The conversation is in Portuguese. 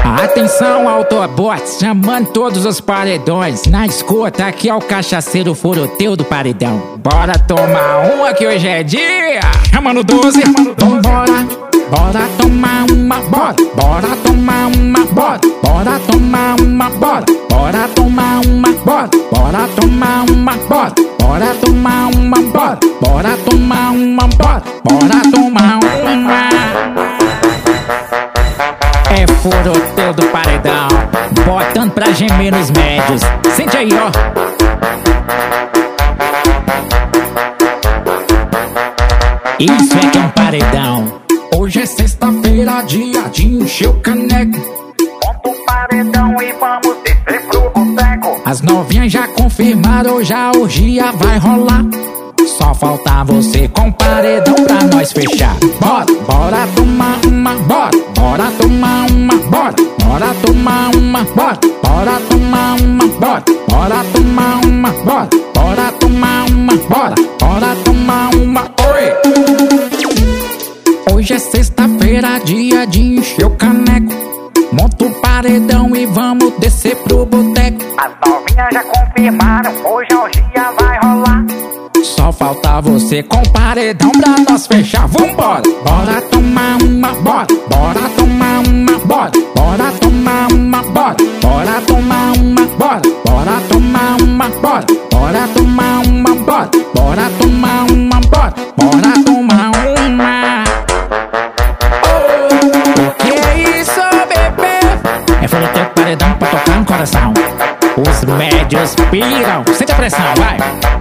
Atenção, Autobots, chamando todos os paredões. Na escuta, aqui é o cachaceiro furoteu do paredão. Bora tomar uma que hoje é dia. Chamando 12, vambora. Bora tomar uma, bora. Bora tomar uma, bora. Bora tomar uma, bora. Bora tomar uma, bora. Bora tomar uma, bora. Bora tomar uma, bora. Bora tomar uma, bora. Bora tomar uma. É furoteu do paredão, botando pra gemer nos médios. Sente aí, ó. Isso é que é um paredão. Hoje é sexta-feira, dia de encher o caneco. Monta o paredão e vamos descer pro boteco. As novinhas já confirmaram, hoje a orgia vai rolar. Só falta você com o paredão pra nós fechar. Bora, bora tomar uma, bora. Bora tomar uma, bora. Bora tomar uma, bora. Bora tomar uma, bora. Bora tomar uma, bora. Bora tomar uma, bora. Bora tomar uma, oi. Hoje é sexta-feira, dia de encher o caneco. Monta o paredão e vamos descer pro boteco. As novinhas já confirmaram, hoje a orgia vai rolar. Só falta você com o paredão pra nós fechar. Vambora! Bora tomar uma, bora! Bora tomar uma, bora! Bora tomar uma, bora! Bora tomar uma, bora! Bora tomar uma, bora! Bora tomar uma, bora! Bora tomar uma, bora! Bora tomar uma! Oh, o que é isso, bebê? É furoteu paredão pra tocar no coração. Os médios piram. Sente a pressão, vai!